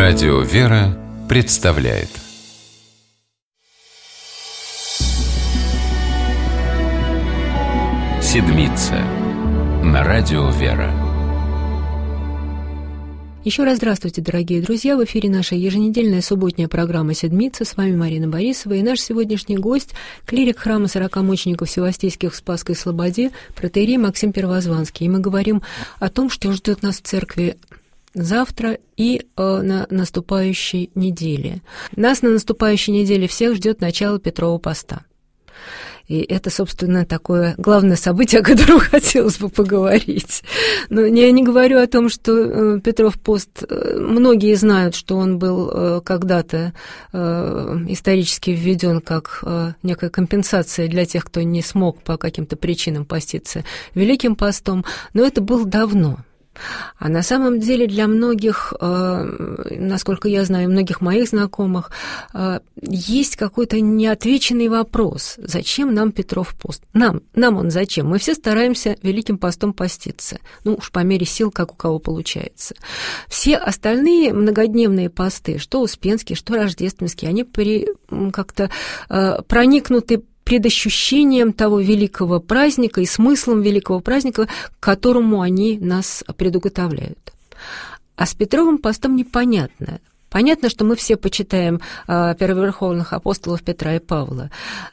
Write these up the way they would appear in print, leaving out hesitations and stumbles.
Радио «Вера» представляет Седмица на Радио «Вера». Еще раз здравствуйте, дорогие друзья! В эфире наша еженедельная субботняя программа «Седмица». С вами Марина Борисова и наш сегодняшний гость — клирик храма 40 мучеников Севастийских в Спасской Слободе, протоиерей Максим Первозванский. И мы говорим о том, что ждет нас в церкви завтра и на наступающей неделе. Нас на наступающей неделе всех ждет начало Петрова поста. И это, собственно, такое главное событие, о котором хотелось бы поговорить. Но я не говорю о том, что Петров пост, многие знают, что он был когда-то исторически введен как некая компенсация для тех, кто не смог по каким-то причинам поститься Великим постом, но это было давно. А на самом деле для многих, насколько я знаю, многих моих знакомых, есть какой-то неотвеченный вопрос. Зачем нам Петров пост? Нам он зачем? Мы все стараемся Великим постом поститься. Ну, уж по мере сил, как у кого получается. Все остальные многодневные посты, что Успенский, что Рождественский, они как-то проникнуты предощущением того великого праздника и смыслом великого праздника, к которому они нас предуготовляют. А с Петровым постом непонятно. Понятно, что мы все почитаем первоверховных апостолов Петра и Павла,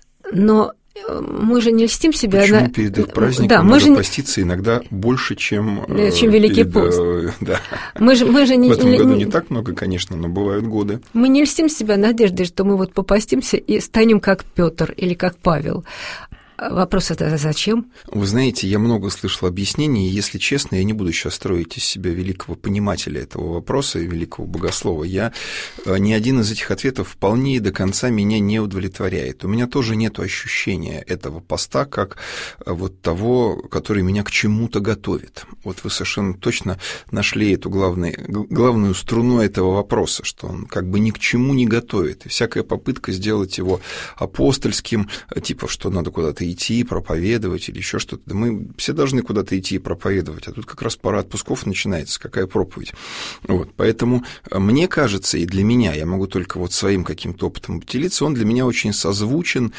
но мы же не льстим себя. Почему перед их праздником надо поститься иногда больше, чем Великий пост? Да. Мы же в этом году не так много, конечно, но бывают годы. Мы не льстим себя надеждой, что мы вот попастимся и станем как Петр или как Павел. Вопрос это зачем? Вы знаете, я много слышал объяснений, и, если честно, я не буду сейчас строить из себя великого понимателя этого вопроса и великого богослова. Ни один из этих ответов вполне и до конца меня не удовлетворяет. У меня тоже нет ощущения этого поста как вот того, который меня к чему-то готовит. Вот вы совершенно точно нашли эту главную струну этого вопроса, что он как бы ни к чему не готовит. И всякая попытка сделать его апостольским, типа, что надо куда-то идти, проповедовать или еще что-то. Да мы все должны куда-то идти и проповедовать, а тут как раз пора отпусков начинается, какая проповедь. Вот, поэтому мне кажется, и для меня, я могу только вот своим каким-то опытом поделиться, он для меня очень созвучен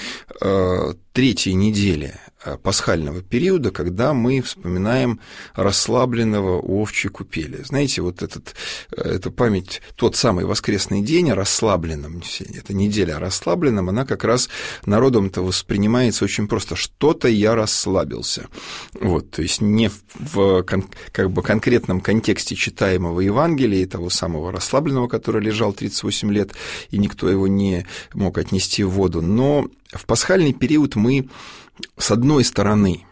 третьей неделе пасхального периода, когда мы вспоминаем расслабленного у овчьей купели. Знаете, вот эта память, тот самый воскресный день о расслабленном, эта неделя о расслабленном, она как раз народом-то воспринимается очень просто. Что-то я расслабился. Вот, то есть не в как бы конкретном контексте читаемого Евангелия, того самого расслабленного, который лежал 38 лет, и никто его не мог отнести в воду, но в пасхальный период мы, с одной стороны,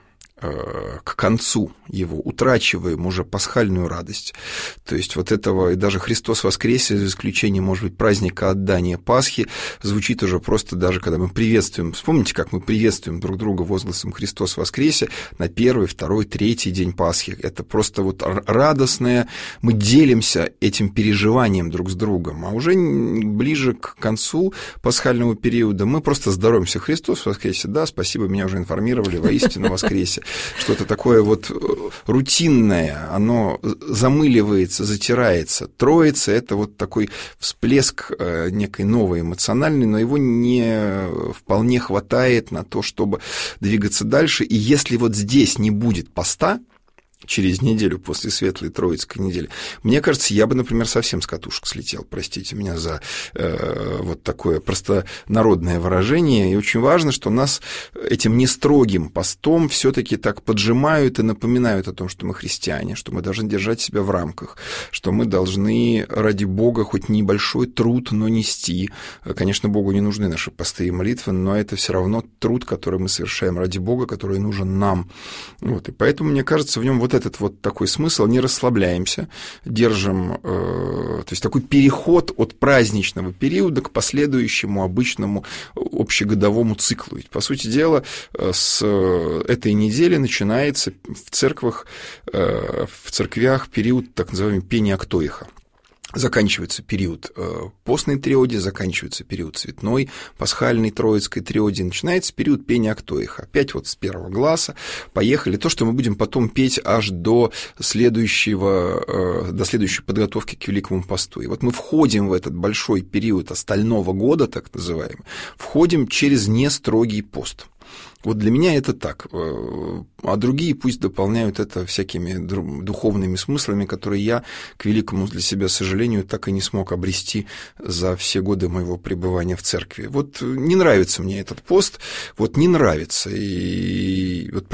к концу его утрачиваем уже пасхальную радость, то есть вот этого, и даже Христос воскресе, за исключением, может быть, праздника отдания Пасхи, звучит уже просто даже, когда мы приветствуем, вспомните, как мы приветствуем друг друга возгласом «Христос воскресе» на первый, второй, третий день Пасхи, это просто вот радостное, мы делимся этим переживанием друг с другом, а уже ближе к концу пасхального периода мы просто здороваемся: «Христос воскресе», да, спасибо, меня уже информировали, воистину воскресе. Что-то такое вот рутинное, оно замыливается, затирается. Троица – это вот такой всплеск некой новой эмоциональной, но его не вполне хватает на то, чтобы двигаться дальше. И если вот здесь не будет поста, через неделю после Светлой Троицкой недели, мне кажется, я бы, например, совсем с катушек слетел, простите меня за вот такое простонародное выражение, и очень важно, что нас этим нестрогим постом все-таки так поджимают и напоминают о том, что мы христиане, что мы должны держать себя в рамках, что мы должны ради Бога хоть небольшой труд, но нести. Конечно, Богу не нужны наши посты и молитвы, но это все равно труд, который мы совершаем ради Бога, который нужен нам. Вот, и поэтому, мне кажется, в нем вот этот вот такой смысл: не расслабляемся, держим, то есть такой переход от праздничного периода к последующему обычному общегодовому циклу. Ведь, по сути дела, с этой недели начинается в церквях период так называемый пения Актоиха. заканчивается период постной триоди, заканчивается период цветной, пасхальной, троицкой триоди, начинается период пения Актоиха. Опять вот с первого гласа поехали. То, что мы будем потом петь аж до следующей подготовки к Великому посту. И вот мы входим в этот большой период остального года, так называемый, входим через нестрогий пост. Вот для меня это так, а другие пусть дополняют это всякими духовными смыслами, которые я, к великому для себя сожалению, так и не смог обрести за все годы моего пребывания в церкви. Вот не нравится мне этот пост, вот не нравится, и вот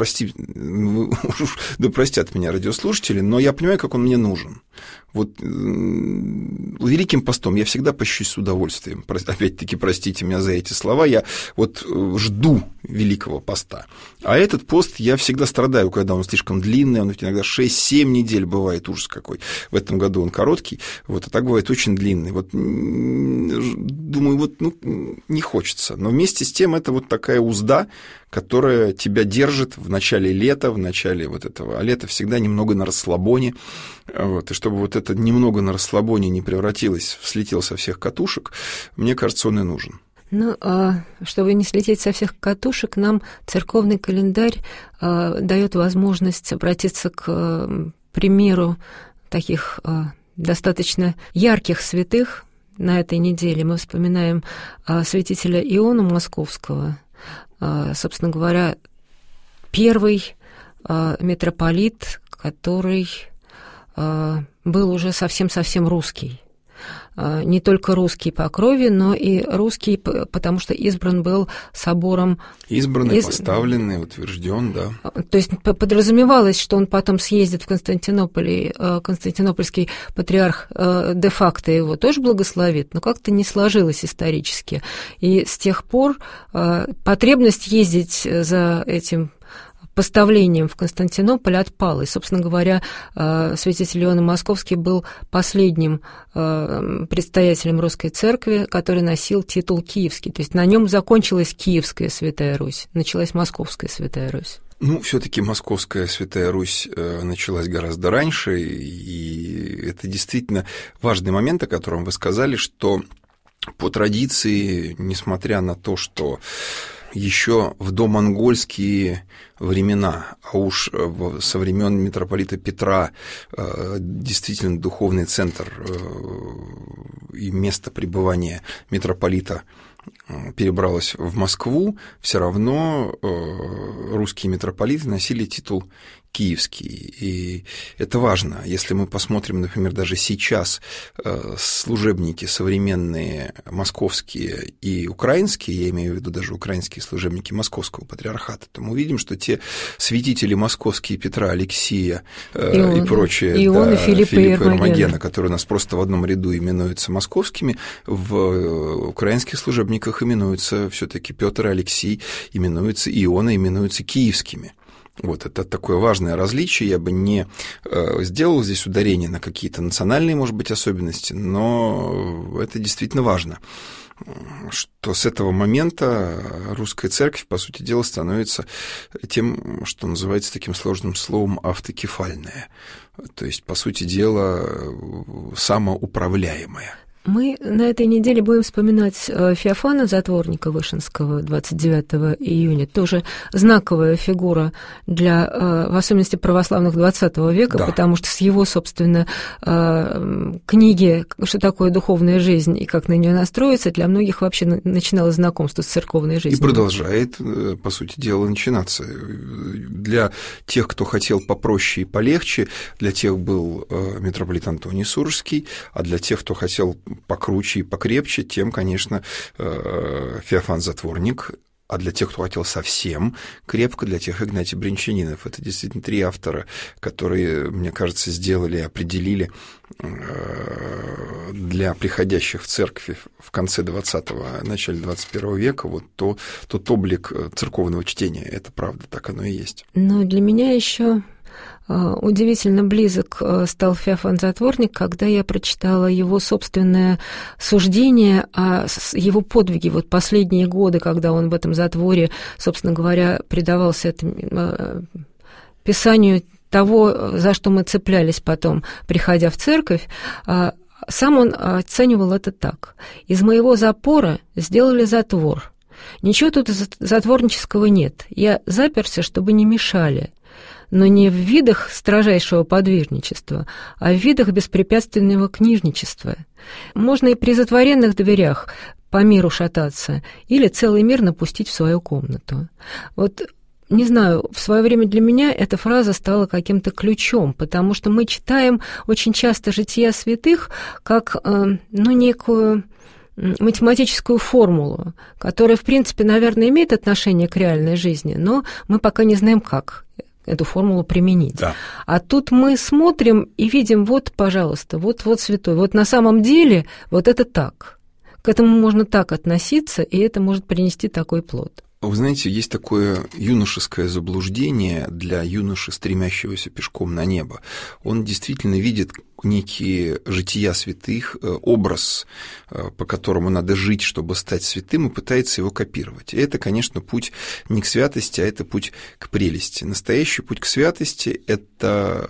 да простят меня радиослушатели, но я понимаю, как он мне нужен. Вот Великим постом я всегда пощусь с удовольствием. Опять-таки, простите меня за эти слова, я вот жду Великого поста. А этот пост я всегда страдаю, когда он слишком длинный, он иногда 6-7 недель бывает, ужас какой. В этом году он короткий, вот, а так бывает очень длинный. Вот, думаю, вот, не хочется. Но вместе с тем это вот такая узда, которая тебя держит в начале лета, в начале вот этого, а лето всегда немного на расслабоне, вот, и чтобы вот это немного на расслабоне не превратилось, слетел со всех катушек, мне кажется, он и нужен. Ну, чтобы не слететь со всех катушек, нам церковный календарь дает возможность обратиться к примеру таких достаточно ярких святых. На этой неделе мы вспоминаем святителя Иону Московского, собственно говоря, первый митрополит, который был уже совсем-совсем русский. Не только русский по крови, но и русский, потому что избран был собором. Избранный, поставленный, утвержден, да. То есть подразумевалось, что он потом съездит в Константинополь, и константинопольский патриарх де-факто его тоже благословит, но как-то не сложилось исторически. И с тех пор потребность ездить за этим поставлением в Константинополь отпал. И, собственно говоря, святитель Иоанн Московский был последним предстоятелем Русской Церкви, который носил титул киевский. То есть на нем закончилась Киевская Святая Русь, началась Московская Святая Русь. Ну, все-таки Московская Святая Русь началась гораздо раньше, и это действительно важный момент, о котором вы сказали, что по традиции, несмотря на то, что еще в домонгольские времена, а уж со времен митрополита Петра действительно духовный центр и место пребывания митрополита перебралось в Москву, все равно русские митрополиты носили титул киевский. И это важно. Если мы посмотрим, например, даже сейчас служебники современные московские и украинские, я имею в виду даже украинские служебники Московского патриархата, то мы увидим, что те святители московские Петра, Алексия и прочие, Иона, Филиппа и Эрмогена, которые у нас просто в одном ряду именуются московскими, в украинских служебниках именуются все-таки Петр и Алексий, именуются Иона, именуются киевскими. Вот это такое важное различие, я бы не сделал здесь ударение на какие-то национальные, может быть, особенности, но это действительно важно, что с этого момента русская церковь, по сути дела, становится тем, что называется таким сложным словом автокефальная, то есть, по сути дела, самоуправляемая. Мы на этой неделе будем вспоминать Феофана Затворника Вышинского 29 июня, тоже знаковая фигура для, в особенности, православных XX века, да. Потому что с его, собственно, книги «Что такое духовная жизнь» и как на нее настроиться, для многих вообще начиналось знакомство с церковной жизнью. И продолжает, по сути дела, начинаться. Для тех, кто хотел попроще и полегче, для тех был митрополит Антоний Сурожский, а для тех, кто хотел покруче и покрепче, тем, конечно, Феофан Затворник, а для тех, кто хотел совсем крепко, для тех Игнатий Брянчанинов. Это действительно три автора, которые, мне кажется, сделали, определили для приходящих в церковь в конце 20-го, начале 21 века вот тот облик церковного чтения. Это правда, так оно и есть. Но для меня еще удивительно близок стал Феофан Затворник, когда я прочитала его собственное суждение о его подвиге. Вот последние годы, когда он в этом затворе, собственно говоря, предавался этому писанию того, за что мы цеплялись потом, приходя в церковь, Сам он оценивал это так: «Из моего запора сделали затвор. Ничего тут затворнического нет. Я заперся, чтобы не мешали. Но не в видах строжайшего подвижничества, а в видах беспрепятственного книжничества. Можно и при затворенных дверях по миру шататься или целый мир напустить в свою комнату». Вот, не знаю, в свое время для меня эта фраза стала каким-то ключом, потому что мы читаем очень часто жития святых как, некую математическую формулу, которая, в принципе, наверное, имеет отношение к реальной жизни, но мы пока не знаем, как эту формулу применить. Да. А тут мы смотрим и видим, вот, пожалуйста, вот святой, вот на самом деле вот это так. К этому можно так относиться, и это может принести такой плод. Вы знаете, есть такое юношеское заблуждение для юноши, стремящегося пешком на небо. Он действительно видит некие жития святых, образ, по которому надо жить, чтобы стать святым, и пытается его копировать. И это, конечно, путь не к святости, а это путь к прелести. Настоящий путь к святости – это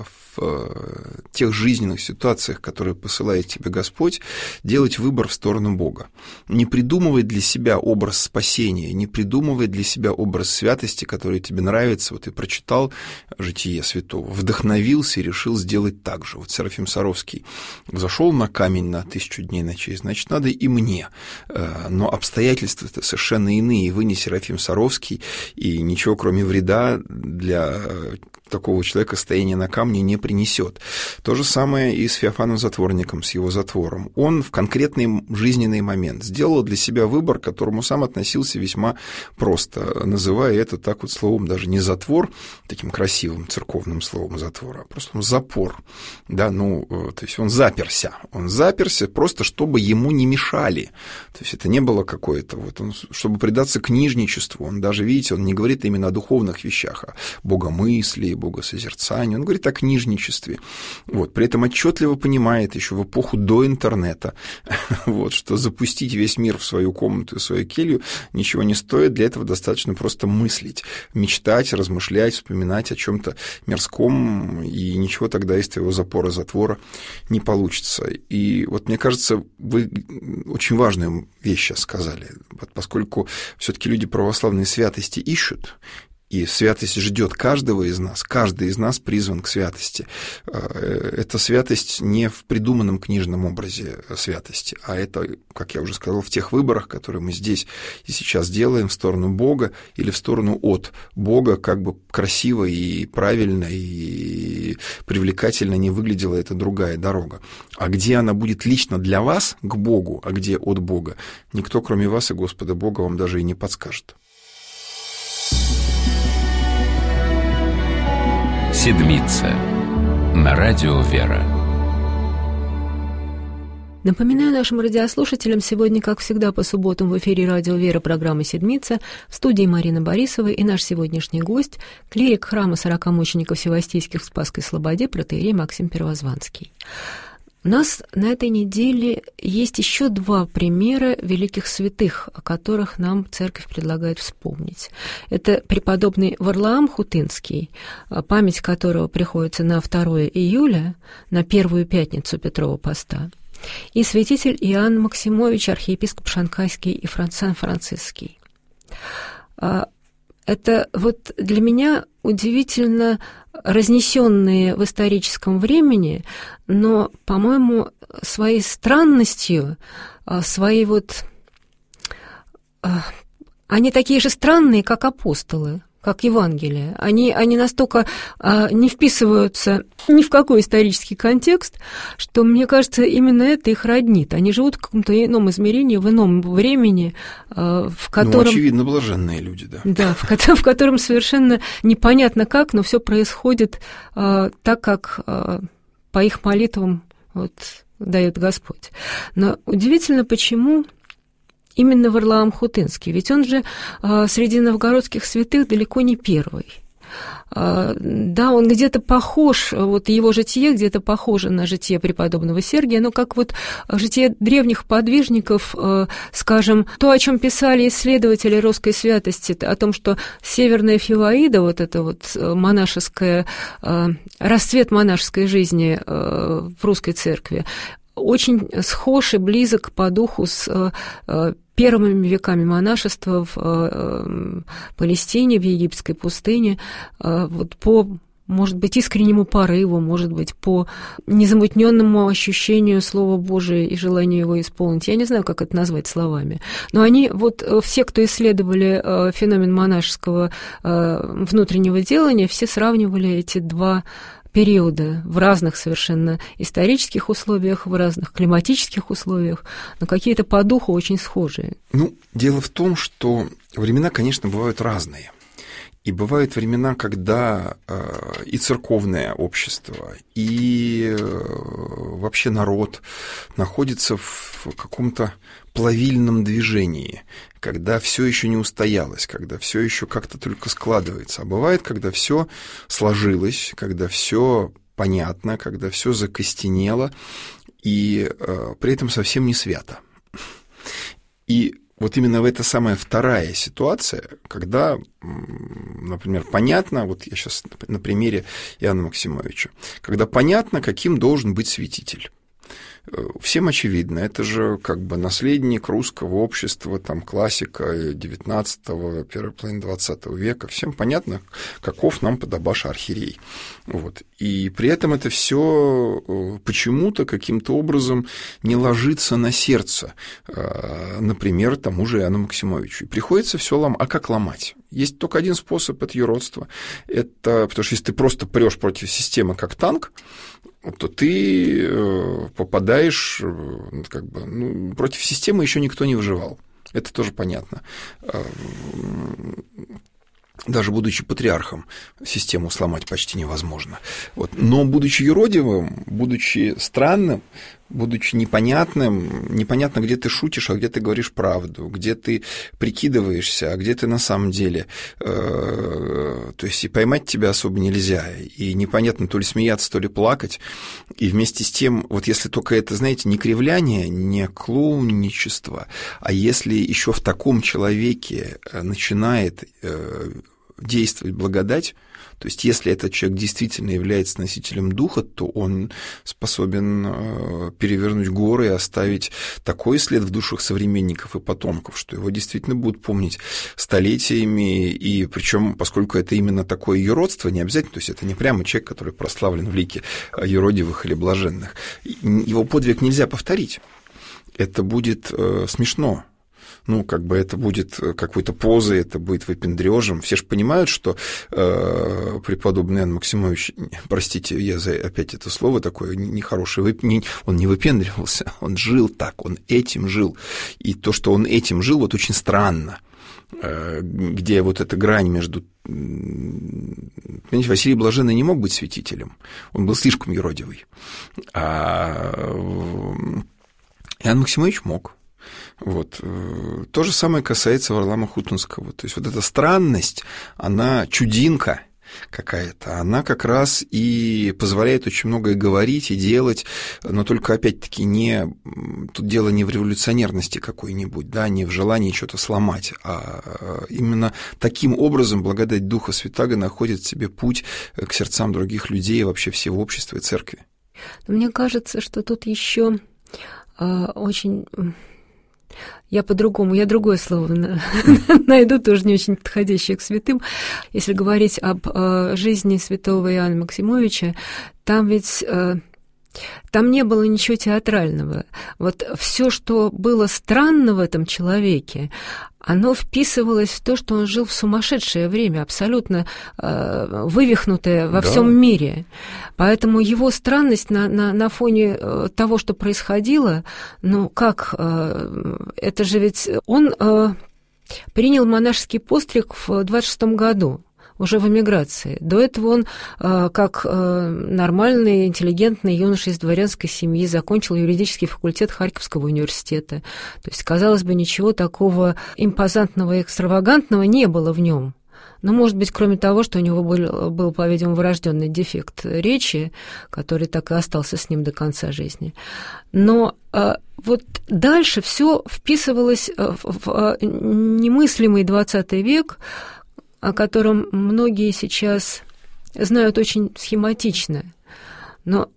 в тех жизненных ситуациях, которые посылает тебе Господь, делать выбор в сторону Бога. Не придумывать для себя образ спасения, не придумывать для себя образ святости, который тебе нравится. Вот ты прочитал житие святого, вдохновился и решил сделать так же. Вот Серафим Саровский зашел на камень на 1000 дней ночей, значит, надо и мне. Но обстоятельства-то совершенно иные. Вы не Серафим Саровский, и ничего, кроме вреда, для такого человека стояние на камне не принесет. То же самое и с Феофаном Затворником, с его затвором. Он в конкретный жизненный момент сделал для себя выбор, к которому сам относился весьма просто, называя это так вот словом даже не затвор, таким красивым церковным словом затвор, а просто запор. Да, то есть он заперся просто, чтобы ему не мешали. То есть это не было какое-то, чтобы предаться книжничеству. Он даже, видите, он не говорит именно о духовных вещах, о богомыслии, богосозерцании, он говорит о книжничестве. При этом отчетливо понимает еще в эпоху до интернета, что запустить весь мир в свою комнату и свою келью ничего не стоит, для этого достаточно просто мыслить, мечтать, размышлять, вспоминать о чем-то мирском, и ничего тогда из твоего запора-затвора не получится. И мне кажется, вы очень важную вещь сейчас сказали, поскольку все-таки люди православные святости ищут, и святость ждет каждого из нас, каждый из нас призван к святости. Эта святость не в придуманном книжном образе святости, а это, как я уже сказал, в тех выборах, которые мы здесь и сейчас делаем в сторону Бога или в сторону от Бога, как бы красиво и правильно и привлекательно не выглядела эта другая дорога. А где она будет лично для вас, к Богу, а где от Бога, никто, кроме вас и Господа Бога, вам даже и не подскажет. Седмица на радио «Вера». Напоминаю нашим радиослушателям, сегодня, как всегда, по субботам в эфире радио «Вера» программы «Седмица», в студии Марина Борисова и наш сегодняшний гость, клирик храма 40 мучеников Севастийских в Спасской Слободе, протоиерей Максим Первозванский. У нас на этой неделе есть еще 2 примера великих святых, о которых нам церковь предлагает вспомнить. Это преподобный Варлаам Хутынский, память которого приходится на 2 июля, на первую пятницу Петрова поста, и святитель Иоанн Максимович, архиепископ Шанхайский и Сан-Франциский. Это для меня удивительно разнесенные в историческом времени, но, по-моему, своей странностью, они такие же странные, как апостолы, как Евангелие. Они настолько не вписываются ни в какой исторический контекст, что, мне кажется, именно это их роднит. Они живут в каком-то ином измерении, в ином времени, в котором... очевидно, блаженные люди, да. Да, в котором совершенно непонятно как, но все происходит так, как по их молитвам дает Господь. Но удивительно, почему... Именно Варлаам Хутынский, ведь он же среди новгородских святых далеко не первый. Да, он где-то похож, его житие где-то похоже на житие преподобного Сергия, но как житие древних подвижников, скажем, то, о чем писали исследователи русской святости, о том, что северная Филаида, монашеская, расцвет монашеской жизни в русской церкви, очень схож и близок по духу с первыми веками монашества в Палестине, в египетской пустыне, вот по, может быть, искреннему порыву, может быть, по незамутненному ощущению Слова Божия и желанию его исполнить. Я не знаю, как это назвать словами. Но они, вот все, кто исследовали феномен монашеского внутреннего делания, все сравнивали эти два периода в разных совершенно исторических условиях, в разных климатических условиях, но какие-то по духу очень схожие. Ну, дело в том, что времена, конечно, бывают разные. И бывают времена, когда и церковное общество, и вообще народ находится в каком-то плавильном движении, когда все еще не устоялось, когда все еще как-то только складывается. А бывает, когда все сложилось, когда все понятно, когда все закостенело, и при этом совсем не свято. И вот именно в эта самая вторая ситуация, когда, например, понятно, вот я сейчас на примере Иоанна Максимовича, когда понятно, каким должен быть святитель. Всем очевидно, это же как бы наследник русского общества, там, классика XIX, первой половины XX века. Всем понятно, каков нам подобаша архиерей. Вот. И при этом это все почему-то каким-то образом не ложится на сердце, например, тому же Иоанну Максимовичу. И приходится все ломать. А как ломать? Есть только один способ – это юродство. Это, потому что если ты просто прешь против системы как танк, то ты попадаешь, как бы, против системы еще никто не выживал. Это тоже понятно. Даже будучи патриархом, систему сломать почти невозможно. Вот. Но будучи юродивым, будучи странным, будучи непонятным, непонятно, где ты шутишь, а где ты говоришь правду, где ты прикидываешься, а где ты на самом деле. То есть и поймать тебя особо нельзя, и непонятно то ли смеяться, то ли плакать. И вместе с тем, вот если только это, знаете, не кривляние, не клоунничество, а если еще в таком человеке начинает действовать благодать, то есть если этот человек действительно является носителем духа, то он способен перевернуть горы и оставить такой след в душах современников и потомков, что его действительно будут помнить столетиями, и причем, поскольку это именно такое юродство, не обязательно, то есть это не прямо человек, который прославлен в лике юродивых или блаженных, его подвиг нельзя повторить, это будет смешно. Ну, как бы это будет какой-то позой, это будет выпендрёжем. Все же понимают, что преподобный Иоанн Максимович, простите, я за опять это слово такое нехорошее, он не выпендривался, он жил так, он этим жил. И то, что он этим жил, вот очень странно, где вот эта грань между... Понимаете, Василий Блаженный не мог быть святителем, он был слишком юродивый. А Иоанн Максимович мог. Вот. То же самое касается Варлаама Хутонского. То есть вот эта странность, она чудинка какая-то, она как раз и позволяет очень многое говорить и делать, но только, опять-таки, тут дело не в революционерности какой-нибудь, да, не в желании что-то сломать, а именно таким образом благодать Духа Святаго находит в себе путь к сердцам других людей и вообще всего общества и церкви. Мне кажется, что тут еще очень... Я другое слово найду, тоже не очень подходящее к святым. Если говорить об жизни святого Иоанна Максимовича, там ведь... Там не было ничего театрального. Вот все, что было странно в этом человеке, оно вписывалось в то, что он жил в сумасшедшее время, абсолютно вывихнутое во всем мире. Поэтому его странность на фоне того, что происходило, ну как, это же ведь он принял монашеский постриг в 26-м году. Уже в эмиграции. До этого он, как нормальный, интеллигентный юноша из дворянской семьи, закончил юридический факультет Харьковского университета. То есть, казалось бы, ничего такого импозантного и экстравагантного не было в нем. Но, может быть, кроме того, что у него был, по-видимому, врожденный дефект речи, который так и остался с ним до конца жизни. Но вот дальше все вписывалось в немыслимый 20 век, о котором многие сейчас знают очень схематично. Но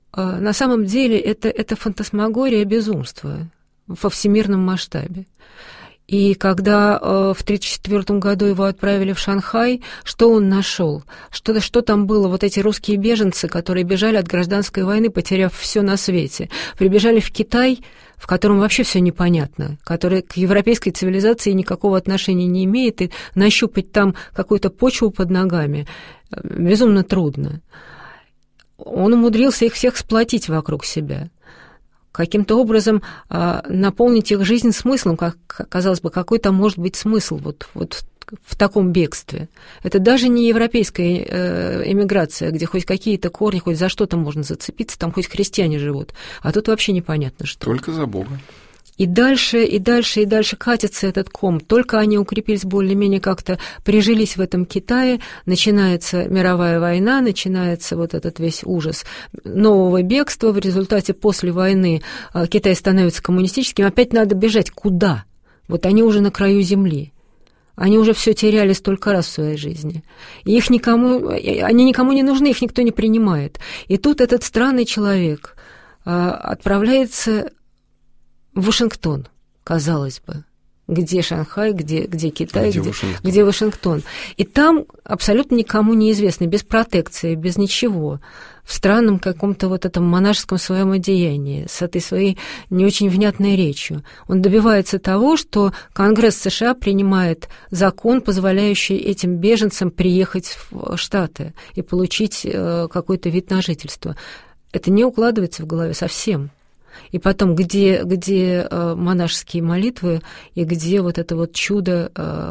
на самом деле это фантасмагория безумства во всемирном масштабе. И когда в 1934 году его отправили в Шанхай, что он нашел? Что там было? Вот эти русские беженцы, которые бежали от гражданской войны, потеряв все на свете, прибежали в Китай, в котором вообще все непонятно, который к европейской цивилизации никакого отношения не имеет, и нащупать там какую-то почву под ногами безумно трудно. Он умудрился их всех сплотить вокруг себя, каким-то образом наполнить их жизнь смыслом, как казалось бы, какой там может быть смысл вот в таком бегстве. Это даже не европейская эмиграция, где хоть какие-то корни, хоть за что-то можно зацепиться, там хоть христиане живут, а тут вообще непонятно что. Только за Бога. И дальше катится этот ком. Только они укрепились более-менее как-то, прижились в этом Китае, начинается мировая война, начинается вот этот весь ужас нового бегства. В результате после войны Китай становится коммунистическим. Опять надо бежать. Куда? Вот они уже на краю земли. Они уже все теряли столько раз в своей жизни. И они никому не нужны, их никто не принимает. И тут этот странный человек отправляется в Вашингтон, казалось бы. Где Шанхай, где Китай, где Вашингтон. И там абсолютно никому неизвестный, без протекции, без ничего, в странном каком-то вот этом монашеском своем одеянии, с этой своей не очень внятной речью. Он добивается того, что Конгресс США принимает закон, позволяющий этим беженцам приехать в Штаты и получить какой-то вид на жительство. Это не укладывается в голове совсем. И потом, где монашеские молитвы, и где вот это вот чудо,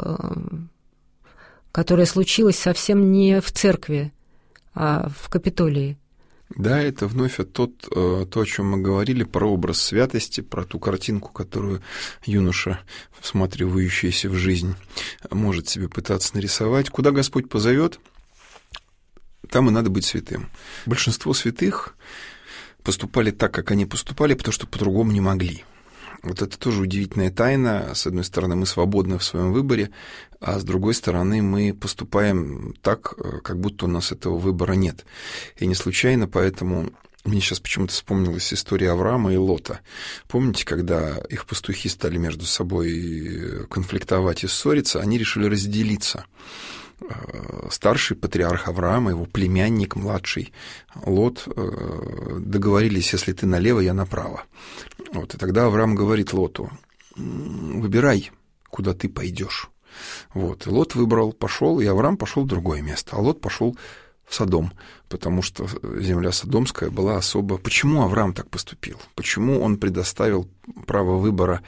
которое случилось совсем не в церкви, а в Капитолии. Да, это вновь то, о чем мы говорили, про образ святости, про ту картинку, которую юноша, всматривающийся в жизнь, может себе пытаться нарисовать. Куда Господь позовет, там и надо быть святым. Большинство святых поступали так, как они поступали, потому что по-другому не могли. Вот это тоже удивительная тайна. С одной стороны, мы свободны в своем выборе, а с другой стороны, мы поступаем так, как будто у нас этого выбора нет. И не случайно, поэтому мне сейчас почему-то вспомнилась история Авраама и Лота. Помните, когда их пастухи стали между собой конфликтовать и ссориться, они решили разделиться. Старший патриарх Авраам, его племянник, младший Лот, договорились, если ты налево, я направо. Вот, и тогда Авраам говорит Лоту: выбирай, куда ты пойдешь. Вот, и Лот выбрал, пошел, и Авраам пошел в другое место, а Лот пошел в Содом, потому что земля Содомская была особо... Почему Авраам так поступил? Почему он предоставил право выбора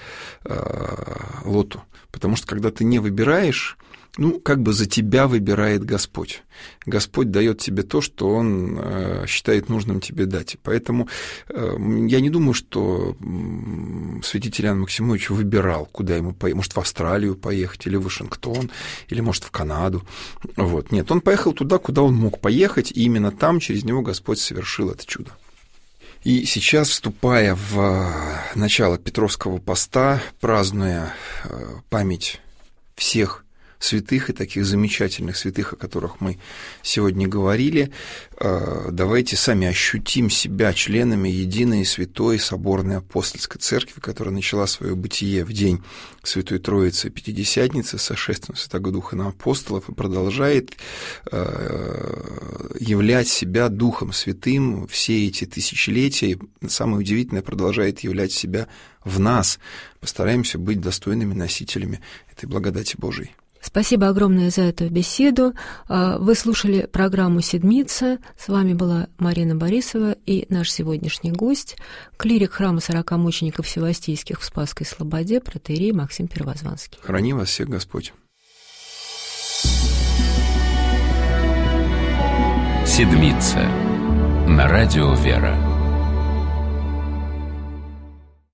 Лоту? Потому что когда ты не выбираешь, как бы за тебя выбирает Господь. Господь дает тебе то, что Он считает нужным тебе дать. Поэтому я не думаю, что святитель Иоанн Максимович выбирал, куда ему поехать. Может, в Австралию поехать, или в Вашингтон, или, может, в Канаду. Вот. Нет, он поехал туда, куда он мог поехать, и именно там через него Господь совершил это чудо. И сейчас, вступая в начало Петровского поста, празднуя память всех святых и таких замечательных святых, о которых мы сегодня говорили, давайте сами ощутим себя членами единой святой соборной апостольской церкви, которая начала свое бытие в день Святой Троицы Пятидесятницы, сошествия Святого Духа на апостолов, и продолжает являть себя Духом Святым все эти тысячелетия, и самое удивительное, продолжает являть себя в нас. Постараемся быть достойными носителями этой благодати Божией. Спасибо огромное за эту беседу. Вы слушали программу «Седмица». С вами была Марина Борисова и наш сегодняшний гость, клирик храма 40 мучеников Севастийских в Спасской Слободе, протоиерей Максим Первозванский. Храни вас всех Господь. «Седмица» на радио «Вера».